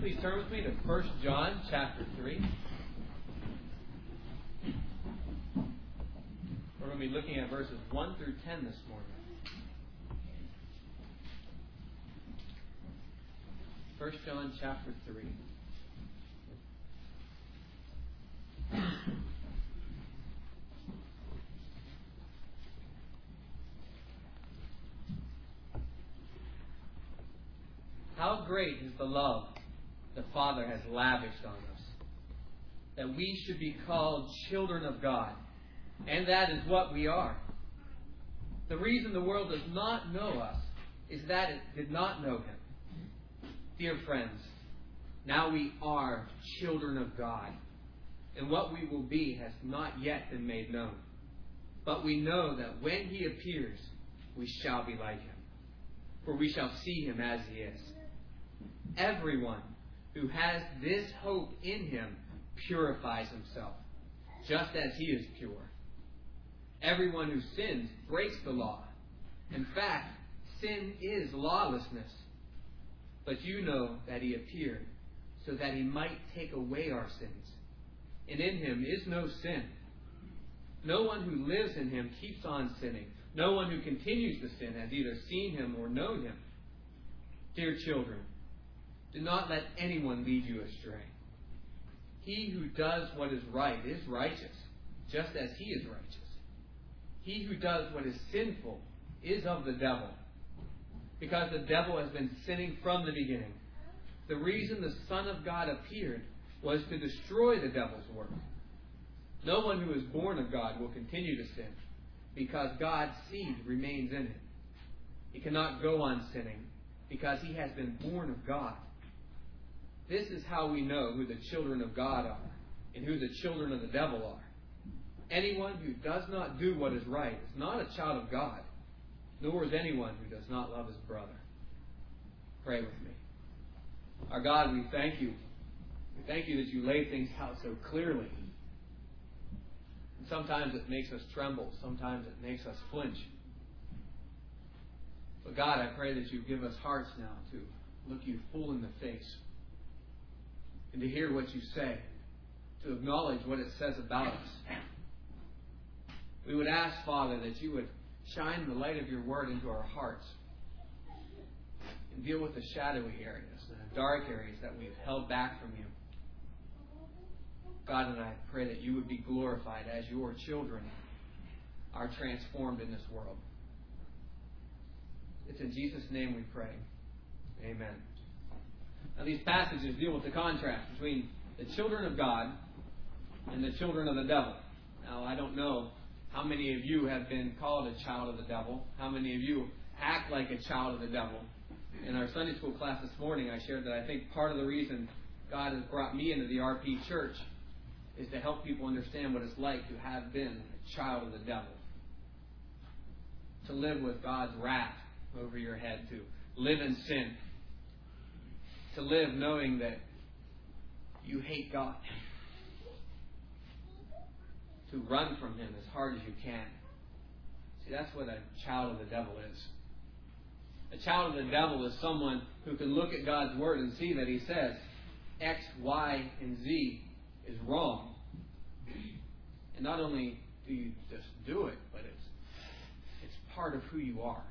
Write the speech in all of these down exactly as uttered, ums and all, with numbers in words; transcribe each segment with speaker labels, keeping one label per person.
Speaker 1: please turn with me to First John chapter three. We're going to be looking at verses one through ten this morning. First John chapter three. How great is the love the Father has lavished on us, that we should be called children of God, and that is what we are. The reason the world does not know us is that it did not know Him. Dear friends, now we are children of God, and what we will be has not yet been made known. But we know that when He appears, we shall be like Him, for we shall see Him as He is. Everyone who has this hope in Him purifies himself, just as He is pure. Everyone who sins breaks the law. In fact, sin is lawlessness. But you know that He appeared so that He might take away our sins. And in Him is no sin. No one who lives in Him keeps on sinning. No one who continues to sin has either seen Him or known Him. Dear children, do not let anyone lead you astray. He who does what is right is righteous, just as He is righteous. He who does what is sinful is of the devil, because the devil has been sinning from the beginning. The reason the Son of God appeared was to destroy the devil's work. No one who is born of God will continue to sin, because God's seed remains in him. He cannot go on sinning, because he has been born of God. This is how we know who the children of God are and who the children of the devil are. Anyone who does not do what is right is not a child of God, nor is anyone who does not love his brother. Pray with me. Our God, we thank you. We thank you that you lay things out so clearly. And sometimes it makes us tremble. Sometimes it makes us flinch. But God, I pray that you give us hearts now to look you full in the face and to hear what you say, to acknowledge what it says about us. We would ask, Father, that you would shine the light of your word into our hearts and deal with the shadowy areas, the dark areas that we've held back from you. God, and I pray that you would be glorified as your children are transformed in this world. It's in Jesus' name we pray. Amen. Now, these passages deal with the contrast between the children of God and the children of the devil. Now, I don't know how many of you have been called a child of the devil. How many of you act like a child of the devil? In our Sunday school class this morning, I shared that I think part of the reason God has brought me into the R P church is to help people understand what it's like to have been a child of the devil. To live with God's wrath over your head, to live in sin, to live knowing that you hate God, to run from Him as hard as you can. See, that's what a child of the devil is. A child of the devil is someone who can look at God's Word and see that He says X, Y, and Z is wrong. And not only do you just do it, but it's it's part of who you are.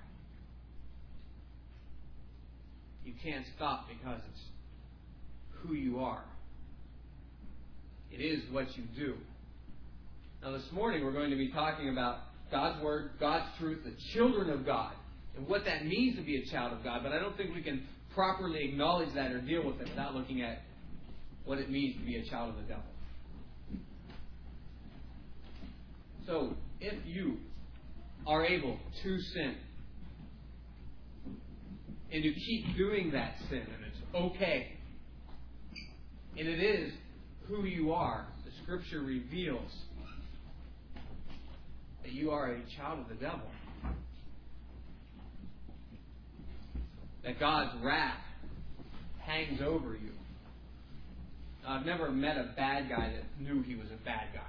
Speaker 1: You can't stop because it's who you are. It is what you do. Now this morning we're going to be talking about God's Word, God's truth, the children of God, and what that means to be a child of God. But I don't think we can properly acknowledge that or deal with it without looking at what it means to be a child of the devil. So, if you are able to sin, and you keep doing that sin, and it's okay, and it is who you are, the Scripture reveals that you are a child of the devil. That God's wrath hangs over you. Now, I've never met a bad guy that knew he was a bad guy.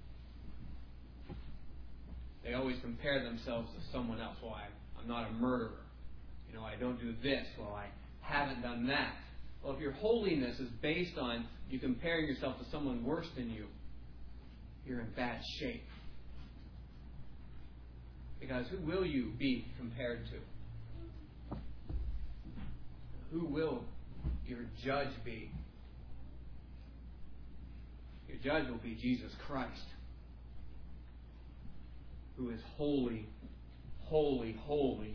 Speaker 1: They always compare themselves to someone else. Well, I, I'm not a murderer. You know, I don't do this. Well, I haven't done that. Well, if your holiness is based on you comparing yourself to someone worse than you, you're in bad shape. Because who will you be compared to? Who will your judge be? Your judge will be Jesus Christ, who is holy, holy, holy.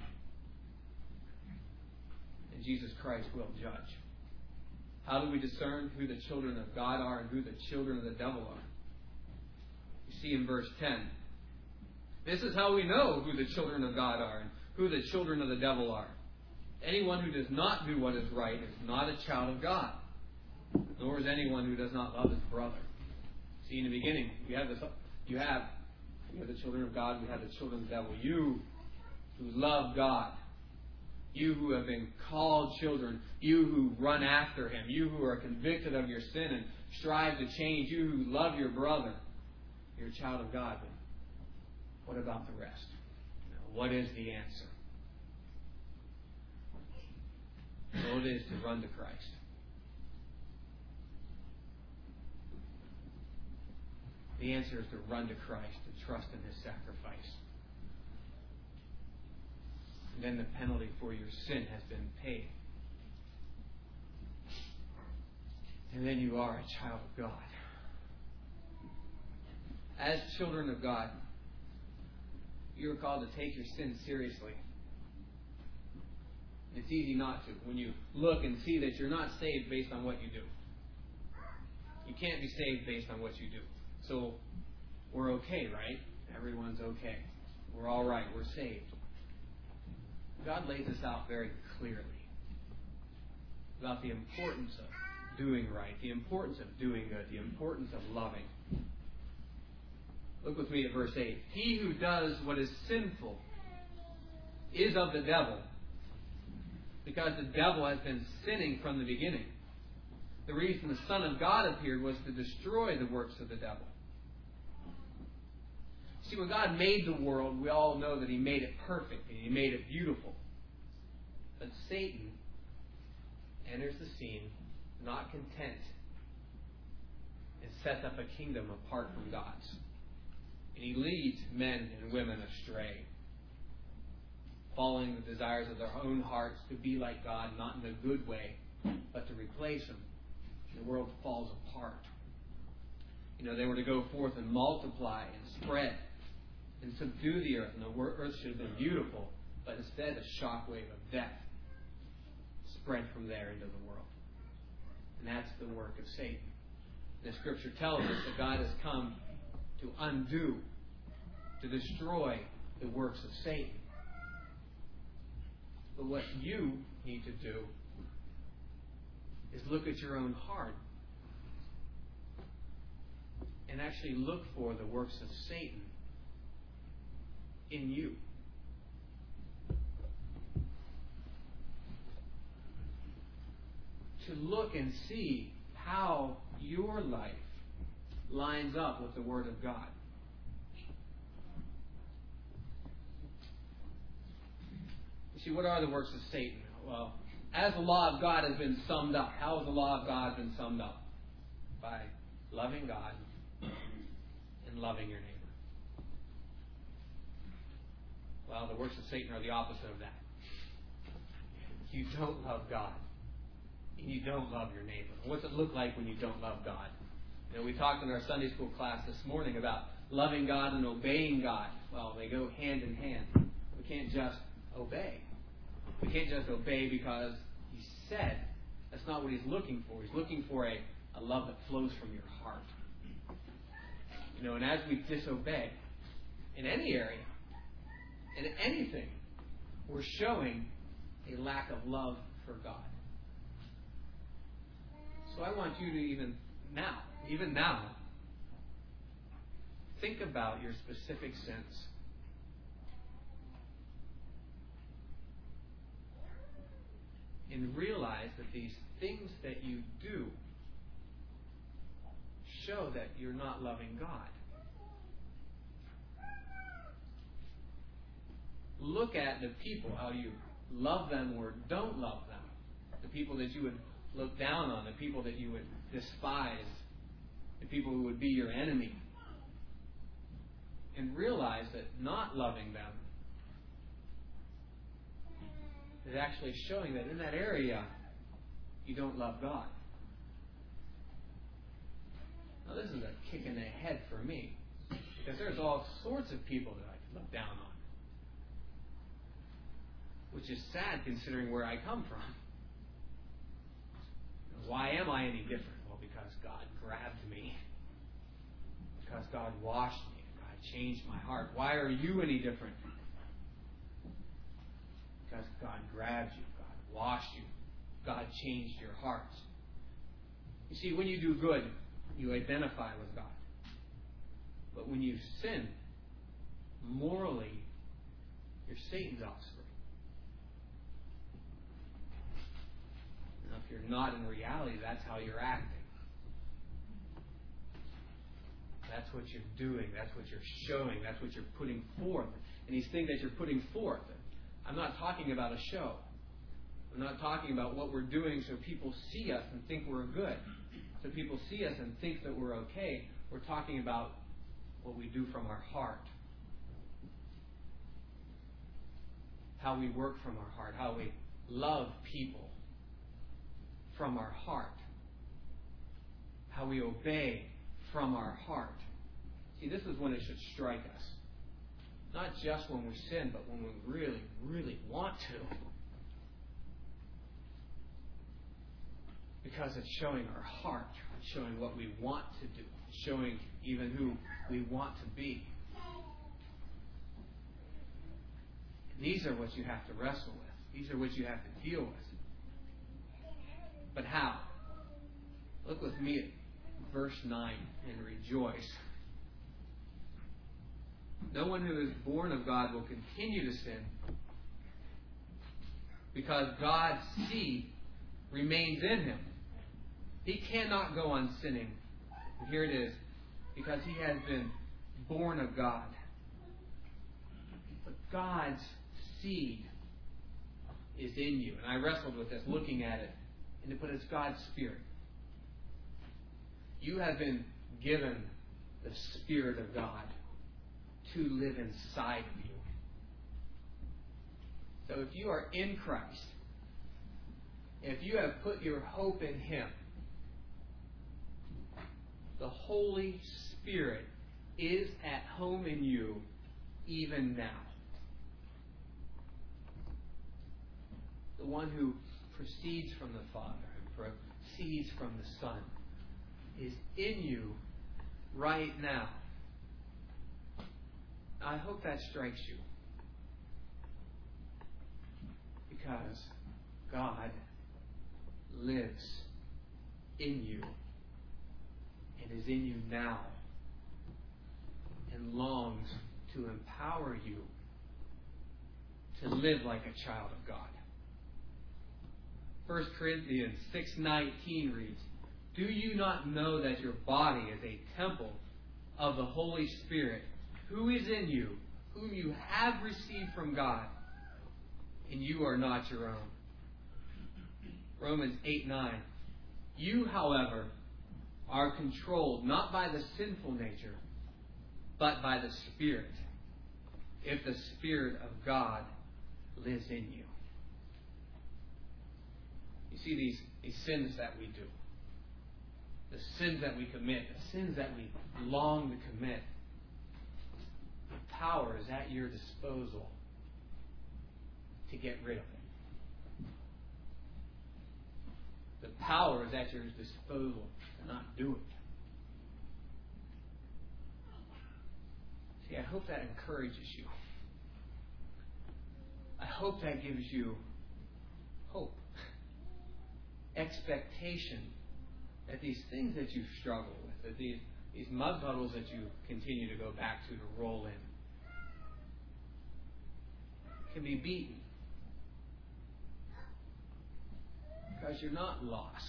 Speaker 1: And Jesus Christ will judge. How do we discern who the children of God are and who the children of the devil are? You see in verse ten. This is how we know who the children of God are and who the children of the devil are. Anyone who does not do what is right is not a child of God, nor is anyone who does not love his brother. See, in the beginning, you have this. You have, you have the children of God. We have the children of the devil. You who love God, you who have been called children, you who run after Him, you who are convicted of your sin and strive to change, you who love your brother, you're a child of God. But what about the rest? What is the answer? Well, it is to run to Christ. The answer is to run to Christ, to trust in His sacrifice. And then the penalty for your sin has been paid. And then you are a child of God. As children of God, you are called to take your sin seriously. It's easy not to when you look and see that you're not saved based on what you do. You can't be saved based on what you do. So we're okay, right? Everyone's okay. We're all right. We're saved. God lays this out very clearly about the importance of doing right, the importance of doing good, the importance of loving. Look with me at verse eight. He who does what is sinful is of the devil, because the devil has been sinning from the beginning. The reason the Son of God appeared was to destroy the works of the devil. See, when God made the world, we all know that He made it perfect and He made it beautiful. But Satan enters the scene, not content, and sets up a kingdom apart from God's. And he leads men and women astray, following the desires of their own hearts to be like God, not in a good way, but to replace Him. And the world falls apart. You know, they were to go forth and multiply and spread and subdue the earth. And the earth should have been beautiful, but instead a shockwave of death spread from there into the world. And that's the work of Satan. The Scripture tells us that God has come to undo, to destroy the works of Satan. But what you need to do is look at your own heart and actually look for the works of Satan in you. To look and see how your life lines up with the Word of God. You see, what are the works of Satan? Well, as the law of God has been summed up, how has the law of God been summed up? By loving God and loving your neighbor. Well, the works of Satan are the opposite of that. You don't love God, and you don't love your neighbor. What's it look like when you don't love God? You know, we talked in our Sunday school class this morning about loving God and obeying God. Well, they go hand in hand. We can't just obey. We can't just obey because He said. That's not what He's looking for. He's looking for a, a love that flows from your heart. You know, and as we disobey in any area, in anything, we're showing a lack of love for God. So I want you to even now, even now, think about your specific sins. And realize that these things that you do show that you're not loving God. Look at the people, how you love them or don't love them. The people that you would look down on, the people that you would despise, the people who would be your enemy. And realize that not loving them is actually showing that in that area you don't love God. Now this is a kick in the head for me, because there's all sorts of people that I could look down on, which is sad considering where I come from. Why am I any different? Well, because God grabbed me. Because God washed me. God changed my heart. Why are you any different? Because God grabbed you. God washed you. God changed your hearts. You see, when you do good, you identify with God. But when you sin, morally, you're Satan's offspring. Now, if you're not in reality, that's how you're acting. That's what you're doing. That's what you're showing. That's what you're putting forth. And these things that you're putting forth, I'm not talking about a show. I'm not talking about what we're doing so people see us and think we're good. So people see us and think that we're okay. We're talking about what we do from our heart. How we work from our heart. How we love people from our heart. How we obey from our heart. See, this is when it should strike us. Not just when we sin, but when we really, really want to. Because it's showing our heart. It's showing what we want to do. It's showing even who we want to be. These are what you have to wrestle with. These are what you have to deal with. But how? Look with me at verse nine and rejoice. No one who is born of God will continue to sin, because God's seed remains in him. He cannot go on sinning. And here it is, because he has been born of God. But God's seed is in you. And I wrestled with this, looking at it. And but it's God's Spirit. You have been given the Spirit of God to live inside of you. So if you are in Christ, if you have put your hope in him, the Holy Spirit is at home in you even now. The one who proceeds from the Father and proceeds from the Son is in you right now. I hope that strikes you. Because God lives in you and is in you now and longs to empower you to live like a child of God. First Corinthians six nineteen reads, "Do you not know that your body is a temple of the Holy Spirit, who is in you, whom you have received from God, and you are not your own?" Romans eight nine, "You, however, are controlled not by the sinful nature, but by the Spirit, if the Spirit of God lives in you." You see, these, these sins that we do, the sins that we commit, the sins that we long to commit, the power is at your disposal to get rid of it. The power is at your disposal to not do it. See, I hope that encourages you. I hope that gives you hope, expectation that these things that you struggle with, that these, these mud puddles that you continue to go back to to roll in, can be beaten. Because you're not lost.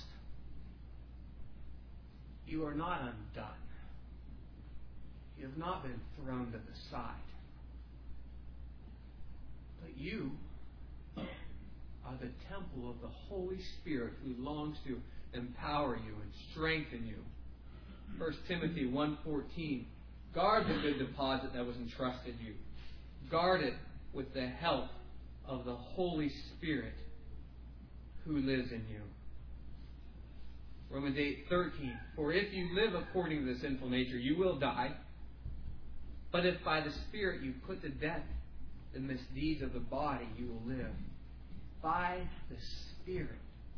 Speaker 1: You are not undone. You have not been thrown to the side. But you are the temple of the Holy Spirit who longs to empower you and strengthen you. First Timothy one fourteen. Guard the good deposit that was entrusted you. Guard it with the help of the Holy Spirit who lives in you. Romans eight thirteen. For if you live according to the sinful nature, you will die. But if by the Spirit you put to death the misdeeds of the body, you will live. By the Spirit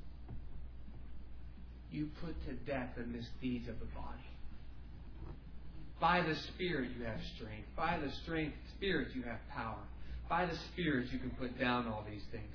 Speaker 1: you put to death the misdeeds of the body. By the Spirit you have strength. By the strength, Spirit you have power. By the Spirit you can put down all these things.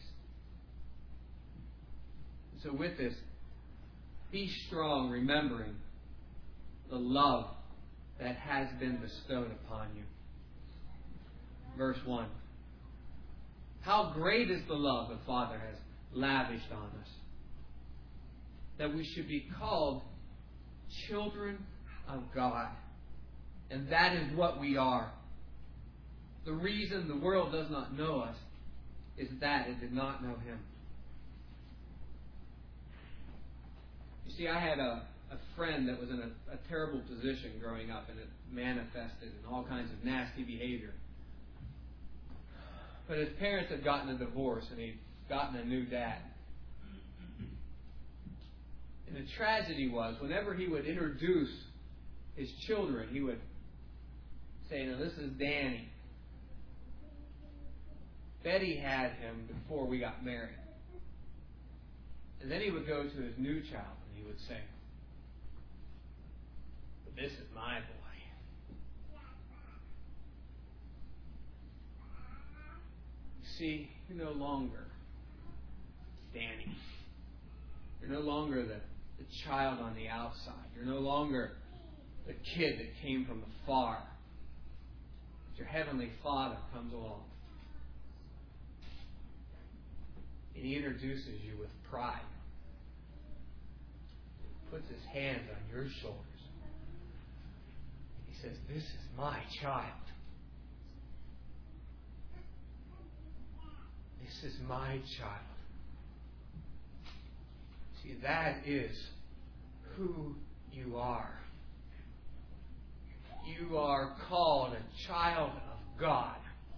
Speaker 1: So with this, be strong, remembering the love that has been bestowed upon you. Verse one. How great is the love the Father has lavished on us, that we should be called children of God. And that is what we are. The reason the world does not know us is that it did not know Him. You see, I had a, a friend that was in a, a terrible position growing up, and it manifested in all kinds of nasty behavior. But his parents had gotten a divorce, and he'd gotten a new dad. And the tragedy was, whenever he would introduce his children, he would say, "Now this is Danny. Betty had him before we got married." And then he would go to his new child and he would say, "But this is my boy." See, you're no longer Danny. You're no longer the, the child on the outside. You're no longer the kid that came from afar. Your Heavenly Father comes along. And He introduces you with pride. He puts His hands on your shoulders. He says, "This is my child. This is my child." See, that is who you are. You are called a child of God.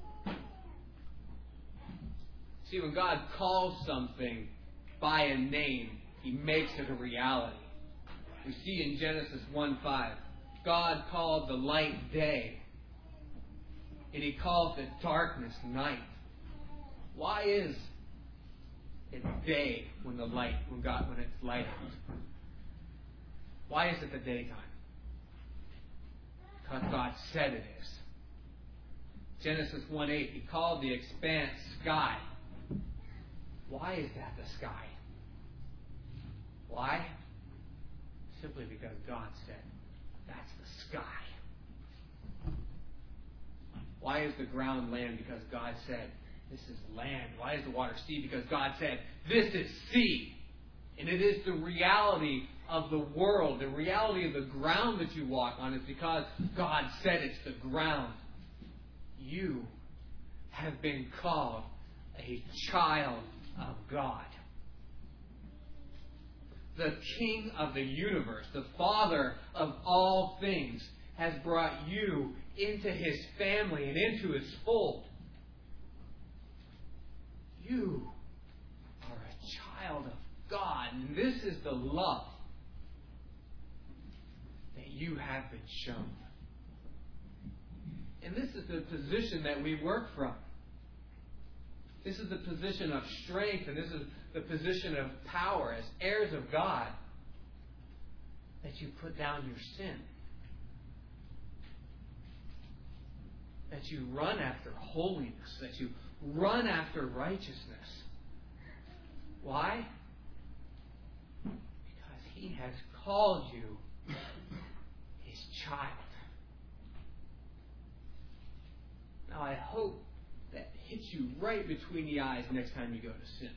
Speaker 1: See, when God calls something by a name, He makes it a reality. We see in Genesis one five, God called the light day, and He calls the darkness night. Why is it day when the light, when God, when it's light out? Why is it the daytime? Because God said it is. Genesis one eight, He called the expanse sky. Why is that the sky? Why? Simply because God said, that's the sky. Why is the ground land? Because God said, this is land. Why is the water sea? Because God said, this is sea. And it is the reality of the world, the reality of the ground that you walk on is because God said it's the ground. You have been called a child of God. The King of the universe, the Father of all things, has brought you into His family and into His fold. You are a child of God, and this is the love that you have been shown. And this is the position that we work from. This is the position of strength, and this is the position of power as heirs of God, that you put down your sin. That you run after holiness, that you run after righteousness. Why? Because He has called you His child. Now I hope that hits you right between the eyes next time you go to sin.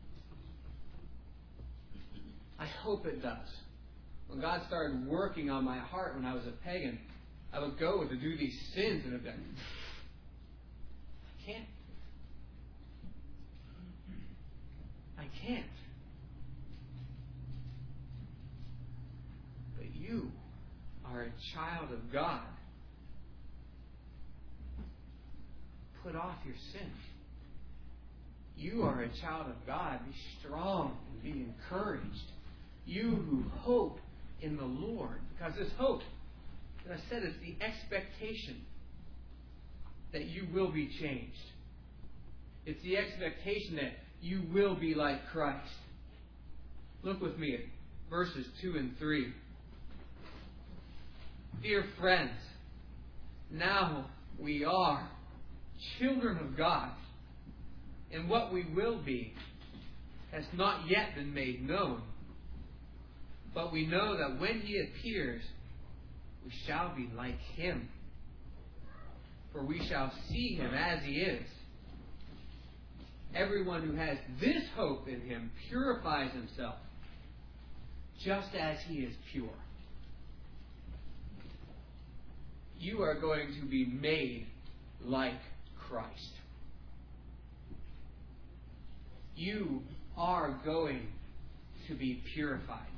Speaker 1: I hope it does. When God started working on my heart when I was a pagan, I would go to do these sins and I'd be like, I can't. can't. But you are a child of God. Put off your sin. You are a child of God. Be strong and be encouraged. You who hope in the Lord. Because this hope, as I said, is the expectation that you will be changed. It's the expectation that you will be like Christ. Look with me at verses two and three. Dear friends, now we are children of God, and what we will be has not yet been made known. But we know that when He appears, we shall be like Him, for we shall see Him as He is. Everyone who has this hope in Him purifies himself, just as He is pure. You are going to be made like Christ. You are going to be purified.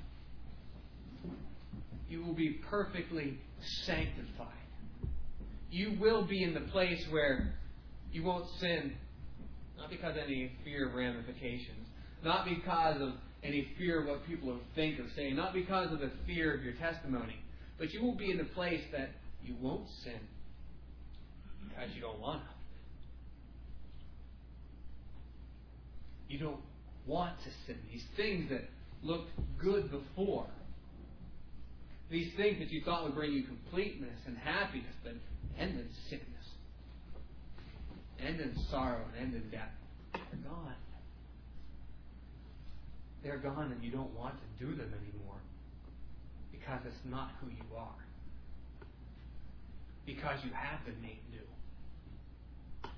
Speaker 1: You will be perfectly sanctified. You will be in the place where you won't sin, not because of any fear of ramifications, not because of any fear of what people will think or say, not because of the fear of your testimony, but you will be in the place that you won't sin because you don't want to. You don't want to sin. These things that looked good before, these things that you thought would bring you completeness and happiness, but end in sickness, end in sorrow, and end in death, they're gone. They're gone, and you don't want to do them anymore because it's not who you are. Because you have been made new.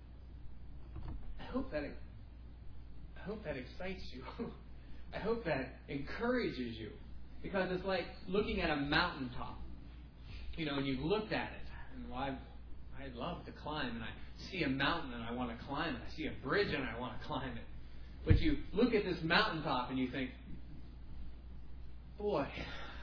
Speaker 1: I hope that it, I hope that excites you. I hope that encourages you. Because it's like looking at a mountaintop. You know, and you've looked at it. And well, I, I love to climb, and I see a mountain and I want to climb it. I see a bridge and I want to climb it. But you look at this mountaintop and you think, boy,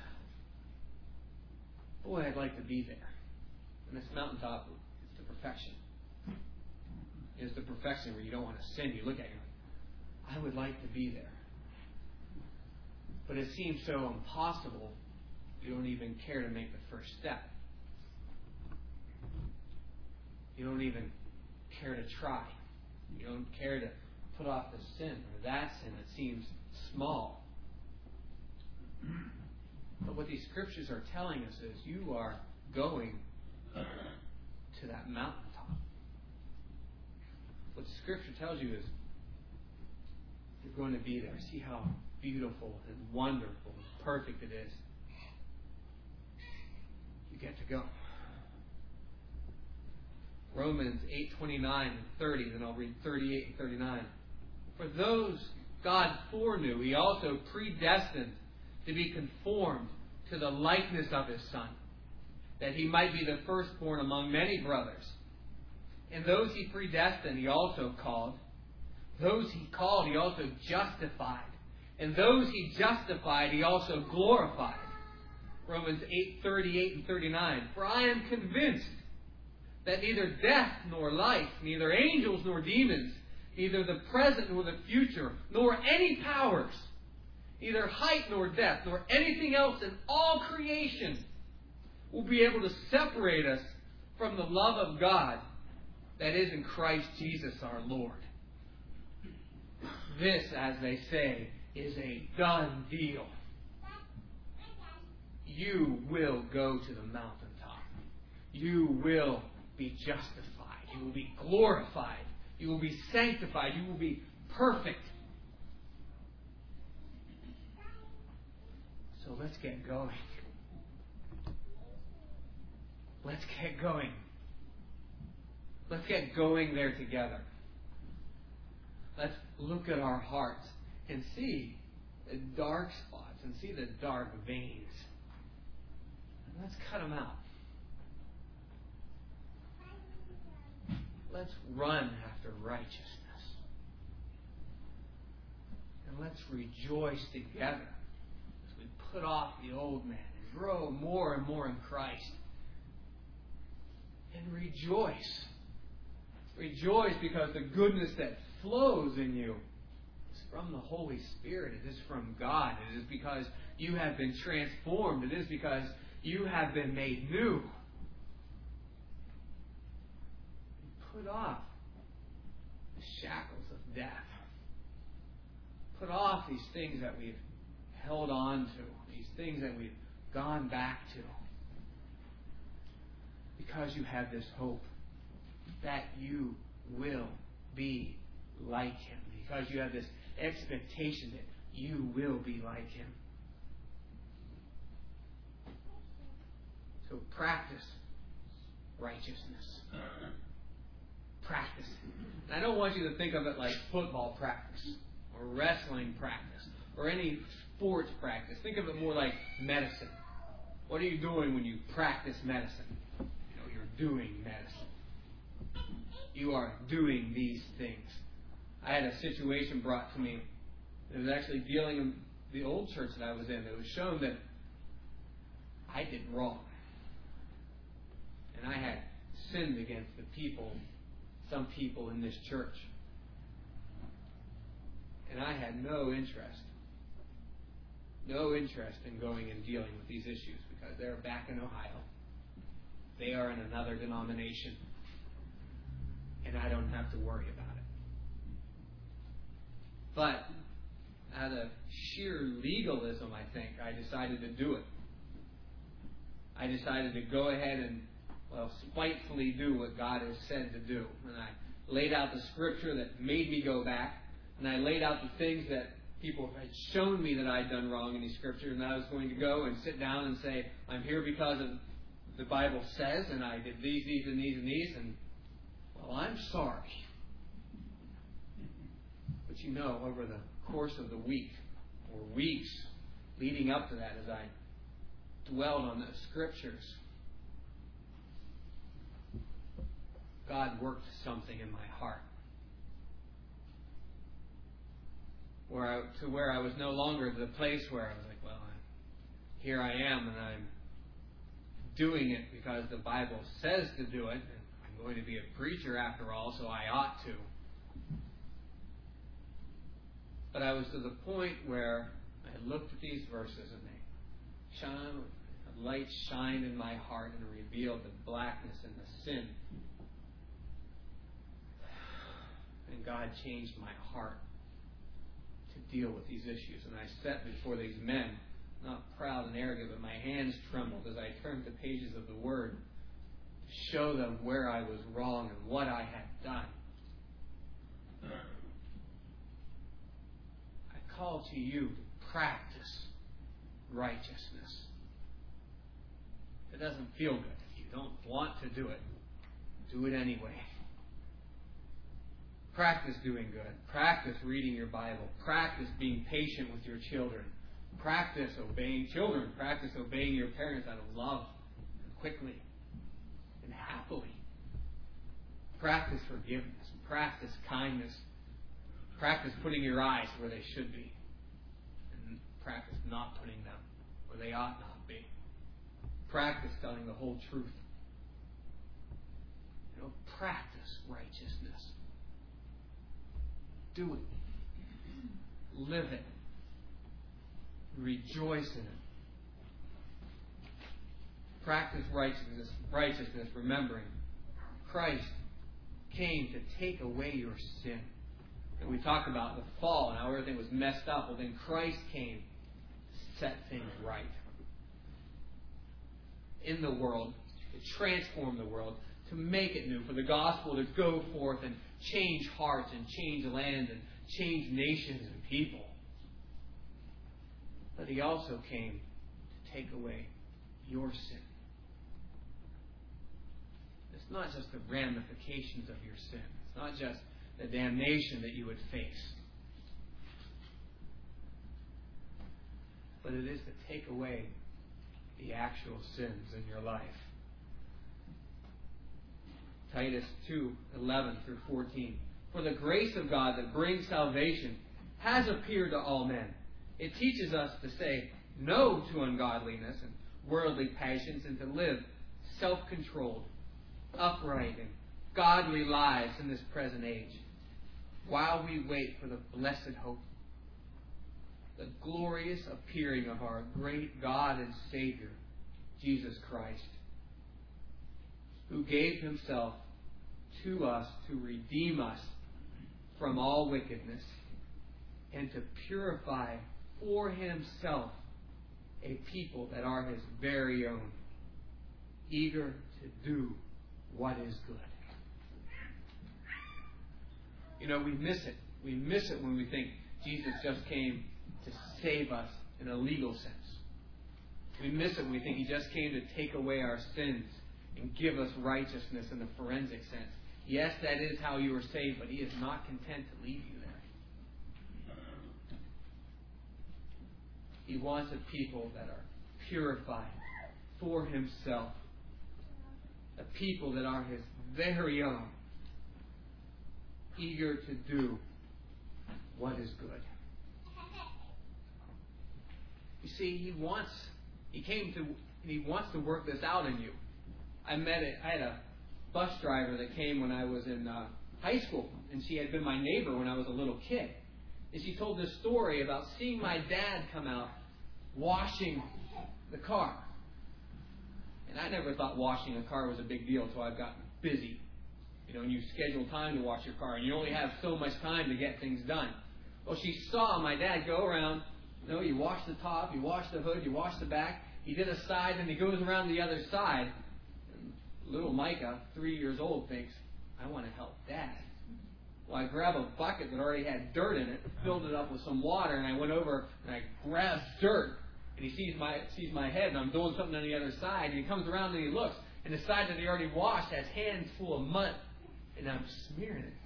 Speaker 1: boy, I'd like to be there. And this mountaintop is the perfection. It's the perfection where you don't want to sin. You look at it and you're like, I would like to be there. But it seems so impossible, you don't even care to make the first step. You don't even care to try. You don't care to put off the sin or that sin that seems small. But what these scriptures are telling us is you are going to that mountaintop. What the scripture tells you is you're going to be there. See how beautiful and wonderful and perfect it is. You get to go. Romans eight twenty-nine and thirty, then I'll read thirty-eight and thirty-nine. For those God foreknew, He also predestined to be conformed to the likeness of His Son, that He might be the firstborn among many brothers. And those He predestined, He also called. Those He called, He also justified. And those He justified, He also glorified. Romans eight thirty-eight and thirty-nine. For I am convinced that neither death nor life, neither angels nor demons, neither the present nor the future, nor any powers, neither height nor depth, nor anything else in all creation will be able to separate us from the love of God that is in Christ Jesus our Lord. This, as they say, is a done deal. You will go to the mountaintop. You will be justified. You will be glorified. You will be sanctified. You will be perfect. So let's get going. Let's get going. Let's get going there together. Let's look at our hearts and see the dark spots and see the dark veins. And let's cut them out. Let's run after righteousness. And let's rejoice together as we put off the old man and grow more and more in Christ. And rejoice. Rejoice because the goodness that flows in you is from the Holy Spirit. It is from God. It is because you have been transformed. It is because you have been made new. Put off the shackles of death. Put off these things that we've held on to, these things that we've gone back to. Because you have this hope that you will be like Him. Because you have this expectation that you will be like Him. So practice righteousness. Practice. And I don't want you to think of it like football practice or wrestling practice or any sports practice. Think of it more like medicine. What are you doing when you practice medicine? You know, you're doing medicine. You are doing these things. I had a situation brought to me that was actually dealing in the old church that I was in. It was shown that I did wrong. And I had sinned against the people, some people in this church. And I had no interest, no interest in going and dealing with these issues because they're back in Ohio. They are in another denomination. And I don't have to worry about it. But out of sheer legalism, I think, I decided to do it. I decided to go ahead and, well, spitefully do what God has said to do. And I laid out the scripture that made me go back. And I laid out the things that people had shown me that I'd done wrong in these scriptures. And I was going to go and sit down and say, I'm here because of the Bible says, and I did these, these, and these, and these. And, well, I'm sorry. But you know, over the course of the week, or weeks leading up to that, as I dwelled on the scriptures, God worked something in my heart. Where I, to where I was no longer to the place where I was like, well, I'm, here I am, and I'm doing it because the Bible says to do it, and I'm going to be a preacher after all, so I ought to. But I was to the point where I looked at these verses and they shone, a light shined in my heart and revealed the blackness and the sin. And God changed my heart to deal with these issues. And I sat before these men, not proud and arrogant, but my hands trembled as I turned the pages of the Word to show them where I was wrong and what I had done. I call to you to practice righteousness. It doesn't feel good. If you don't want to do it, do it anyway. Practice doing good. Practice reading your Bible. Practice being patient with your children. Practice obeying children. Practice obeying your parents out of love and quickly and happily. Practice forgiveness. Practice kindness. Practice putting your eyes where they should be. And practice not putting them where they ought not be. Practice telling the whole truth. You know, practice righteousness. Do it. Live it. Rejoice in it. Practice righteousness, righteousness, remembering Christ came to take away your sin. And we talked about the fall and how everything was messed up. Well, then Christ came to set things right in the world, to transform the world, to make it new, for the gospel to go forth and change hearts and change lands and change nations and people. But He also came to take away your sin. It's not just the ramifications of your sin. It's not just the damnation that you would face. But it is to take away the actual sins in your life. Titus two, eleven through fourteen. For the grace of God that brings salvation has appeared to all men. It teaches us to say no to ungodliness and worldly passions and to live self-controlled, upright, and godly lives in this present age, while we wait for the blessed hope, the glorious appearing of our great God and Savior, Jesus Christ, who gave Himself to us to redeem us from all wickedness and to purify for Himself a people that are His very own, eager to do what is good. You know, we miss it. We miss it when we think Jesus just came to save us in a legal sense. We miss it when we think He just came to take away our sins and give us righteousness in the forensic sense. Yes, that is how you were saved, but He is not content to leave you there. He wants a people that are purified for Himself, a people that are His very own, eager to do what is good. You see, He wants, He came to, and He wants to work this out in you. I met it. I had a bus driver that came when I was in uh, high school, and she had been my neighbor when I was a little kid. And she told this story about seeing my dad come out washing the car. And I never thought washing a car was a big deal until I've gotten busy. You know, and you schedule time to wash your car, and you only have so much time to get things done. Well, she saw my dad go around. You know, you wash the top, you wash the hood, you wash the back. He did a side, and he goes around the other side. Little Micah, three years old, thinks, I want to help Dad. Well, I grabbed a bucket that already had dirt in it, filled it up with some water, and I went over and I grabbed dirt. And he sees my sees my head, and I'm doing something on the other side. And he comes around and he looks, and the side that he already washed has hands full of mud, and I'm smearing it.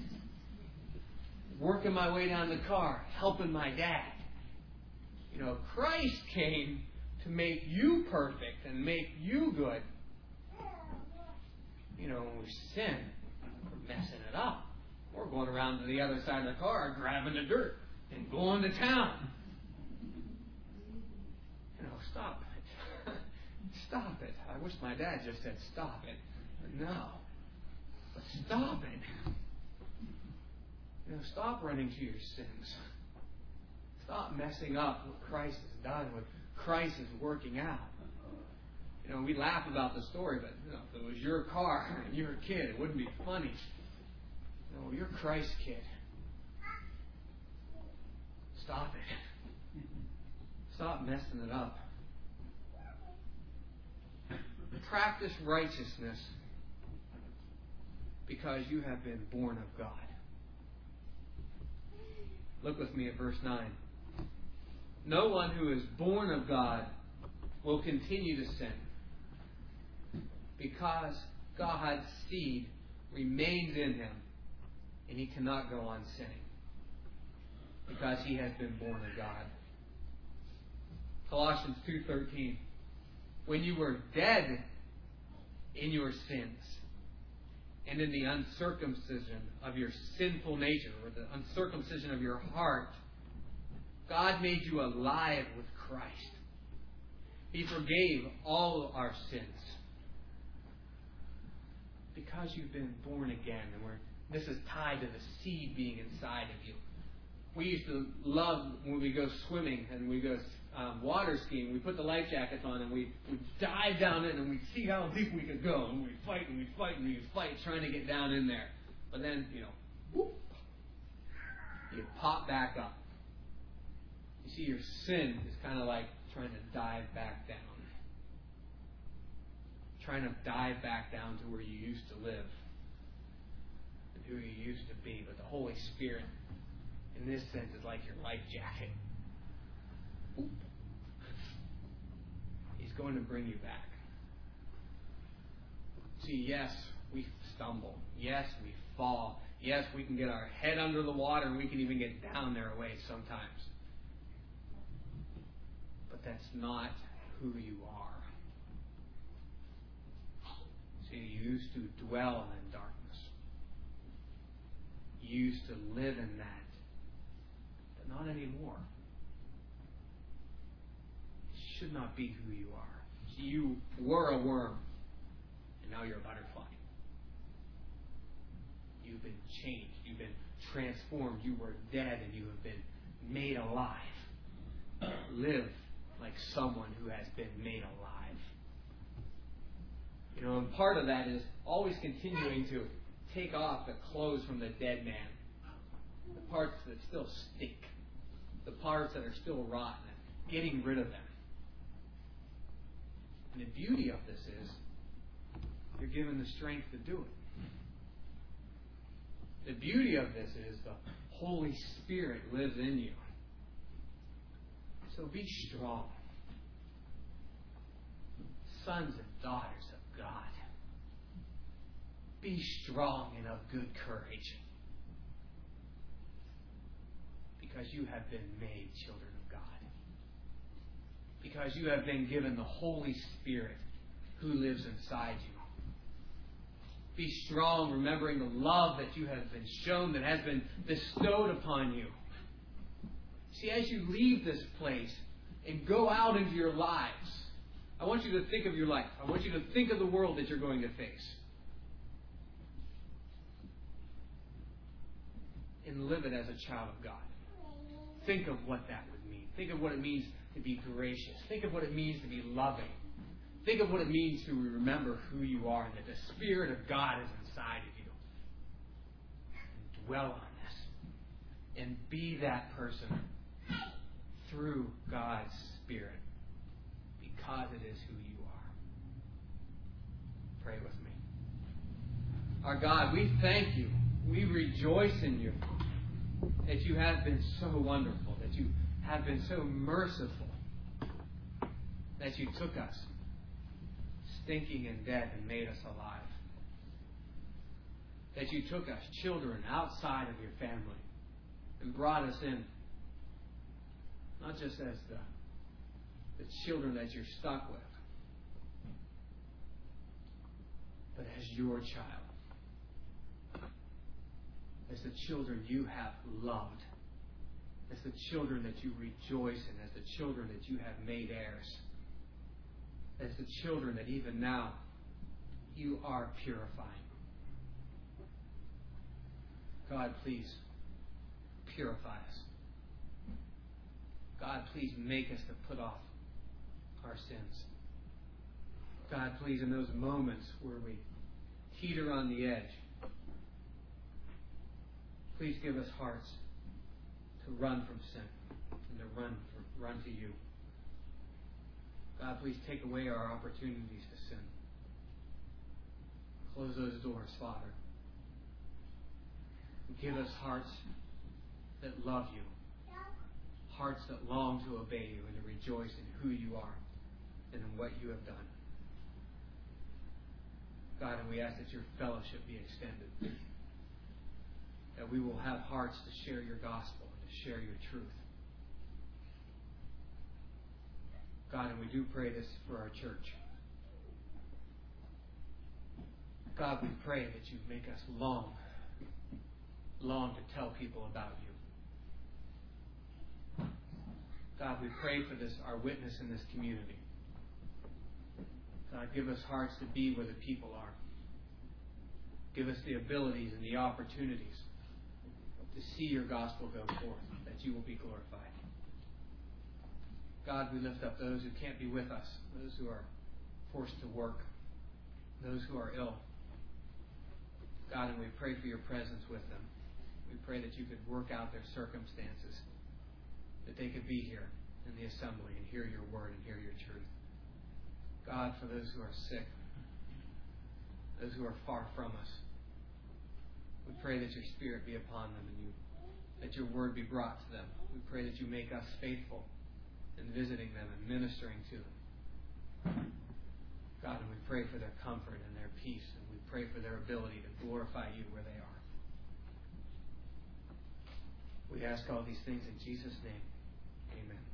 Speaker 1: Working my way down the car, helping my dad. You know, Christ came to make you perfect and make you good. You know, when we sin, we're messing it up. We're going around to the other side of the car, grabbing the dirt, and going to town. You know, stop it. Stop it. I wish my dad just said stop it. But no. But stop it. You know, stop running to your sins. Stop messing up what Christ has done, what Christ is working out. You know, we laugh about the story, but you know, if it was your car and you're a kid, it wouldn't be funny. No, you're Christ's kid. Stop it. Stop messing it up. Practice righteousness because you have been born of God. Look with me at verse nine. No one who is born of God will continue to sin, because God's seed remains in him, and he cannot go on sinning, because he has been born of God. Colossians two thirteen. When you were dead in your sins and in the uncircumcision of your sinful nature, or the uncircumcision of your heart, God made you alive with Christ. He forgave all our sins because you've been born again, and we're, this is tied to the seed being inside of you. We used to love when we go swimming and we go um, water skiing. We put the life jackets on and we we dive down in and we see how deep we could go, and we fight and we fight and we fight trying to get down in there. But then, you know, whoop, you pop back up. You see, your sin is kind of like trying to dive back down. Trying to dive back down to where you used to live and who you used to be. But the Holy Spirit, in this sense, is like your life jacket. Oop. He's going to bring you back. See, yes, we stumble. Yes, we fall. Yes, we can get our head under the water, and we can even get down there a ways sometimes. But that's not who you are. See, you used to dwell in darkness. You used to live in that. not anymore. It should not be who you are. You were a worm, and now you're a butterfly. You've been changed. You've been transformed. You were dead, and you have been made alive. Live like someone who has been made alive. You know, and part of that is always continuing to take off the clothes from the dead man. The parts that still stink. The parts that are still rotten. Getting rid of them. And the beauty of this is you're given the strength to do it. The beauty of this is the Holy Spirit lives in you. So be strong. Sons and daughters of God. Be strong and of good courage. Because you have been made children of God. Because you have been given the Holy Spirit who lives inside you. Be strong, remembering the love that you have been shown, that has been bestowed upon you. See, as you leave this place and go out into your lives, I want you to think of your life. I want you to think of the world that you're going to face. And live it as a child of God. Think of what that would mean. Think of what it means to be gracious. Think of what it means to be loving. Think of what it means to remember who you are and that the Spirit of God is inside of you. And dwell on this. And be that person through God's Spirit. Because it is who you are. Pray with me. Our God, we thank you. We rejoice in you. That you have been so wonderful. That you have been so merciful. That you took us, stinking and dead, and made us alive. That you took us, children, outside of your family, and brought us in, not just as the, the children that you're stuck with, but as your child. As the children you have loved. As the children that you rejoice in. As the children that you have made heirs. As the children that even now you are purifying. God, please purify us. God, please make us to put off our sins. God, please, in those moments where we teeter on the edge, please give us hearts to run from sin and to run for, run to you. God, please take away our opportunities to sin. Close those doors, Father. And give us hearts that love you. Hearts that long to obey you and to rejoice in who you are and in what you have done. God, and we ask that your fellowship be extended. That we will have hearts to share your gospel and to share your truth. God, and we do pray this for our church. God, we pray that you make us long, long to tell people about you. God, we pray for this, our witness in this community. God, give us hearts to be where the people are. Give us the abilities and the opportunities to see your gospel go forth, that you will be glorified. God, we lift up those who can't be with us, those who are forced to work, those who are ill. God, and we pray for your presence with them. We pray that you could work out their circumstances, that they could be here in the assembly and hear your word and hear your truth. God, for those who are sick, those who are far from us, we pray that your Spirit be upon them and you, that your word be brought to them. We pray that you make us faithful in visiting them and ministering to them. God, and we pray for their comfort and their peace, and we pray for their ability to glorify you where they are. We ask all these things in Jesus' name. Amen.